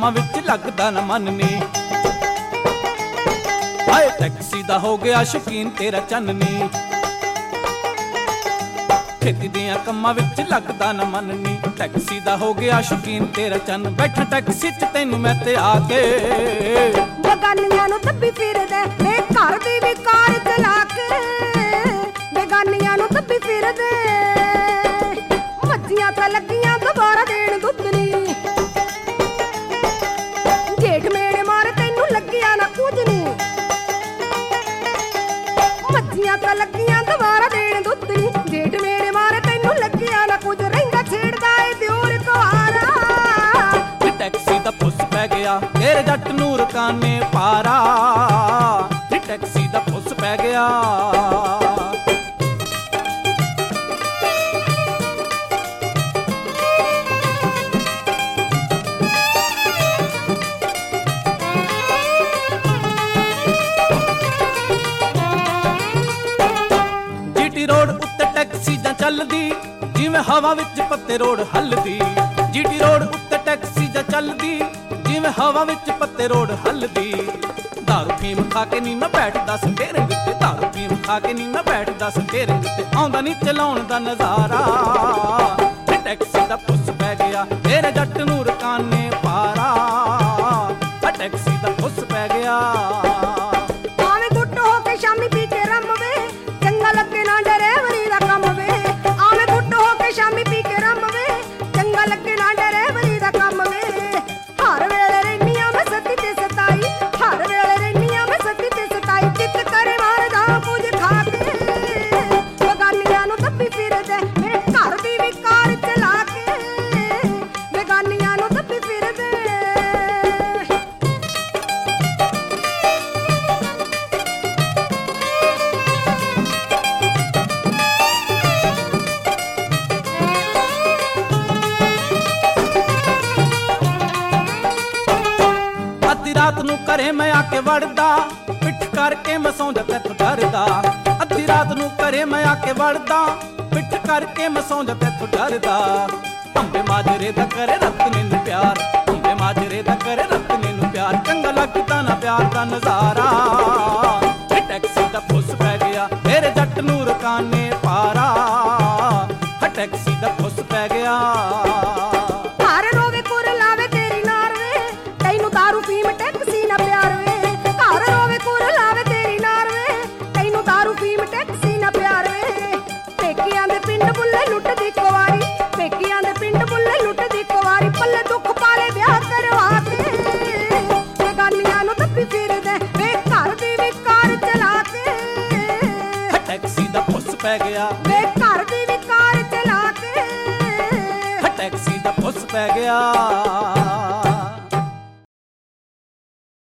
ਕੰਮਾਂ ਵਿੱਚ ਲੱਗਦਾ ਨਾ ਮਨ ਨੀ। ਹਾਏ ਟੈਕਸੀ ਦਾ ਹੋ ਗਿਆ ਸ਼ੌਕੀਨ ਤੇਰਾ ਚੰਨ ਨੀ। ਖੇਤੀ ਦੀਆਂ ਕੰਮਾਂ ਵਿੱਚ ਲੱਗਦਾ ਨਾ ਮਨ ਨੀ। ਟੈਕਸੀ ਦਾ ਹੋ ਗਿਆ ਸ਼ੌਕੀਨ ਤੇਰਾ ਚੰਨ। ਬੈਠਾ ਟੈਕਸੀ 'ਚ ਤੈਨੂੰ ਮੈਂ ਤੇ ਆ ਕੇ ਬੇਗਾਨੀਆਂ ਨੂੰ ਦੱਬੀ ਫਿਰਦੇ ਵੇ ਘਰ ਦੀ ਵੀ ਕਾਰ ਚਲਾ ਕੇ। ਬੇਗਾਨੀਆਂ ਨੂੰ ਦੱਬੀ ਫਿਰਦੇ ਮੱਝੀਆਂ ਤਾਂ ਲੱਗੀਆਂ ਦੁਬਾਰਾ ਦੇਣ ਦੁੱਧ ਨੀ। ਜੇਠ ਮੇੜੇ ਮਾਰੇ ਤੈਨੂੰ ਲੱਗਿਆ ਨਾ ਕੁਝ ਨੀ। ਮੱਝੀਆਂ ਤਾਂ ਲੱਗੀਆਂ ਦੁਬਾਰਾ ਦੇਣ ਦੁੱਧ ਨੀ। ਜੇਠ ਮੇੜੇ ਮਾਰੇ ਤੈਨੂੰ ਲੱਗਿਆ ਨਾ ਕੁਝ। ਰਹਿੰਦਾ ਛੇੜਦਾ ਏ ਦਿਓਰ ਕੁਆਰਾ। ਟੈਕਸੀ ਦਾ ਫੁੱਸ ਪੈ ਗਿਆ ਤੇਰੇ ਜੱਟ ਨੂੰ ਰਕਾਨੇ ਪਾਰਾ। ਟੈਕਸੀ ਦਾ ਫੁੱਸ ਪੈ ਗਿਆ। ਜੀਟੀ ਰੋਡ ਉੱਤੇ ਟੈਕਸੀ ਜਾਂ ਚੱਲਦੀ ਜਿਵੇਂ ਹਵਾ ਵਿੱਚ ਪੱਤੇ ਰੋਡ ਹੱਲਦੀ। ਜੀਟੀ ਰੋਡ ਉੱਤੇ ਟੈਕਸੀ ਜਾਂ ਚੱਲਦੀ ਜਿਵੇਂ ਹਵਾ ਵਿੱਚ ਪੱਤੇ ਰੋਡ ਹੱਲਦੀ। ਦਾਰੂ ਫੀਮ ਖਾ ਕੇ ਨੀ ਮੈਂ ਬੈਠਦਾ ਸਟੇਰਿੰਗ ਤੇ। ਦਾਰੂ ਫੀਮ ਖਾ ਕੇ ਨੀ ਮੈਂ ਬੈਠਦਾ ਸਟੇਰਿੰਗ ਤੇ। ਆਉਂਦਾ ਨੀ ਚਲਾਉਣ ਦਾ ਨਜ਼ਾਰਾ। ਟੈਕਸੀ ਦਾ ਫੁੱਸ ਪੈ ਗਿਆ ਤੇਰੇ ਜੱਟ ਨੂੰ ਰਕਾਨੇ ਪਾਰਾ। ਟੈਕਸੀ ਦਾ ਫੁੱਸ ਪੈ ਗਿਆ। ਆਵੇਂ ਗੁੱਟ ਹੋ ਕੇ ਸ਼ਾਮੀ ਪੀ ਕੇ ਰੰਮ ਵੇ ਚੰਗਾ ਲੱਗੇ ਨਾ ਡਰਾਈਵਰੀ ਦਾ ਕੰਮ ਵੇ। ਆਵੇਂ ਗੁੱਟ ਹੋ ਕੇ ਸ਼ਾਮੀ ਪੀ ਕੇ ਰੰਮ ਵੇ ਚੰਗਾ ਲੱਗੇ ਨਾ ਡਰਾਈਵਰੀ ਦਾ ਕੰਮ ਵੇ। ਹਰ ਵੇਲੇ ਰਹਿਨੀਆਂ ਮੈਂ ਸੱਤੀ ਤੇ ਸਤਾਈ। ਹਰ ਵੇਲੇ ਰਹਿਨੀਆਂ ਮੈਂ ਸੱਤੀ ਤੇ ਸਤਾਈ। ਚਿੱਤ ਕਰੇ ਮਾਰਦਾ ਕੁਝ ਖਾ ਕੇ। ਬੇਗਾਨੀਆਂ ਨੂੰ ਦੱਬੀ ਫਿਰਦੇ ਮੇਰੇ ਘਰ ਦੀ ਵੀ ਕਾਰ ਚਲਾ ਕੇ। ਬੇਗਾਨੀਆਂ ਨੂੰ ਦੱਬੀ ਫਿਰਦੇ ਅੱਧੀ ਰਾਤ ਨੂੰ ਘਰੇ ਮੈਂ ਆ ਕੇ ਵੜਦਾ ਪਿੱਠ ਕਰਕੇ ਮੈਂ ਸੌਂਦਾ ਤੈਥੋਂ ਡਰਦਾ। ਅੱਧੀ ਰਾਤ ਨੂੰ ਘਰੇ ਮੈਂ ਆ ਕੇ ਵੜਦਾ ਪਿੱਠ ਕਰਕੇ ਮੈਂ ਸੌਂਦਾ ਤੈਥੋਂ ਡਰਦਾ। ਅੰਬੇ ਮਾਜਰੇ ਦਾ ਕਰੇ ਰਤਨੇ ਨੂੰ ਪਿਆਰ। ਅੰਬੇ ਮਾਜਰੇ ਦਾ ਕਰੇ ਰਤਨੇ ਨੂੰ ਪਿਆਰ। ਚੰਗਾ ਲੱਗਦਾ ਨਾ ਪਿਆਰ ਦਾ ਨਜ਼ਾਰਾ। ਟੈਕਸੀ ਦਾ ਫੁੱਸ ਪੈ ਗਿਆ ਤੇਰੇ ਜੱਟ ਨੂੰ ਰਕਾਨੇ ਪਾਰਾ। ਟੈਕਸੀ ਦਾ ਫੁੱਸ ਪੈ ਗਿਆ। ਘਰ ਰੋਵੇ ਕੁਰ ਲਾਵੇ ਤੇਰੀ ਨਾਰ ਵੇ ਤੈਨੂੰ ਦਾਰੂ ਪੀਮ ਟੈਕਸੀ ਨਾ ਪਿਆਰ ਵੇ। ਘਰ ਰੋਵੇ ਕੁਰ ਲਾਵੇ ਤੇਰੀ ਨਾਰ ਵੇ ਤੈਨੂੰ ਦਾਰੂ ਪੀਮ ਟੈਕਸੀ ਨਾ ਪਿਆਰ ਵੇ। ਪੇਕਿਆਂ ਦੇ ਪਿੰਡ ਬੁੱਲੇ ਲੁੱਟਦੀ ਕੁਵਾਰੀ। ਪੇਕਿਆਂ ਦੇ ਪਿੰਡ ਬੁੱਲੇ ਲੁੱਟਦੀ ਕੁਵਾਰੀ। ਪੱਲੇ ਦੁੱਖ ਪਾਲੇ ਵਿਆਹ ਕਰਵਾ ਕੇ। ਬੇਗਾਨੀਆਂ ਨੂੰ ਦੱਬੀ ਫਿਰਦੇ ਵੇ ਘਰ ਦੀ ਵੀ ਕਾਰ ਚਲਾ ਕੇ। ਟੈਕਸੀ ਦਾ ਫੁੱਸ ਪੈ ਗਿਆ ਵੇ ਘਰ ਦੀ ਵੀ ਕਾਰ ਚਲਾ ਕੇ। ਟੈਕਸੀ ਦਾ ਫੁੱਸ ਪੈ ਗਿਆ।